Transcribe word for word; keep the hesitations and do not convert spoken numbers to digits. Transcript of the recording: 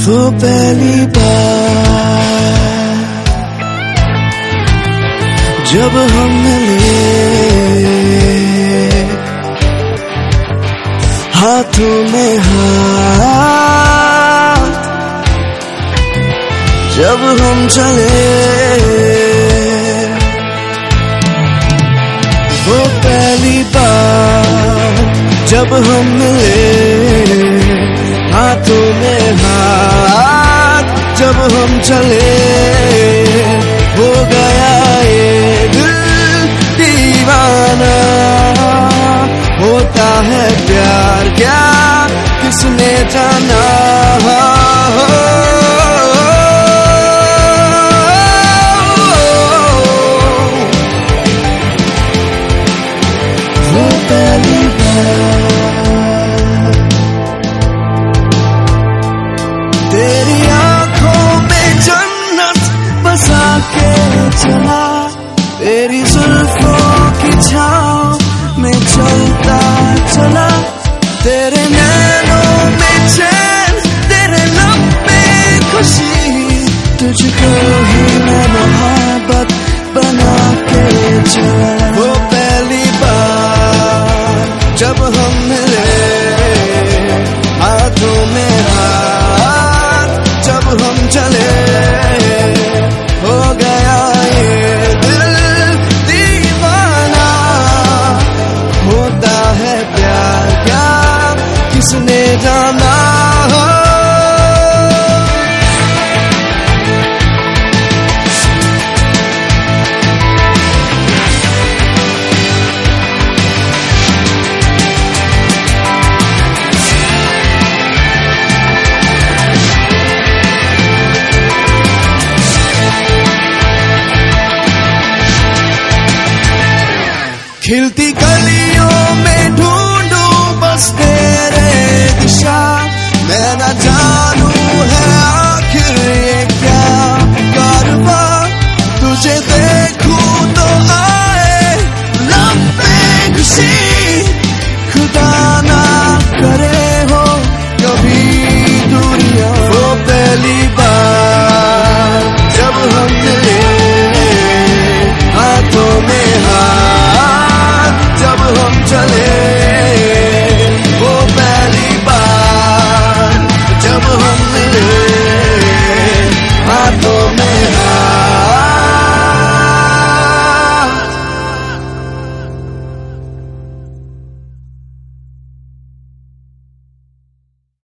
वो पहली बार जब हम मिले, हाथों में हाथ जब हम चले, वो पहली बार जब हम मिले, हाथों में हाथ जब हम चले, हो गया ये दिल दीवाना। होता है प्यार क्या किसने जाना, वो पहली बार तेरी आंखों में जन्नत बसा के चला, तेरी जुल्फों की छाँव में चलता चला, तेरे नैनों में चैन, तेरे लब में खुशी, तुझको ही मैं मोहब्बत बना के चला। वो पहली बार जब हम मिले, हाथों में हाथ जब हम चले, हो गया ये दिल दीवाना। होता है प्यार क्या किसने जाना, खिलती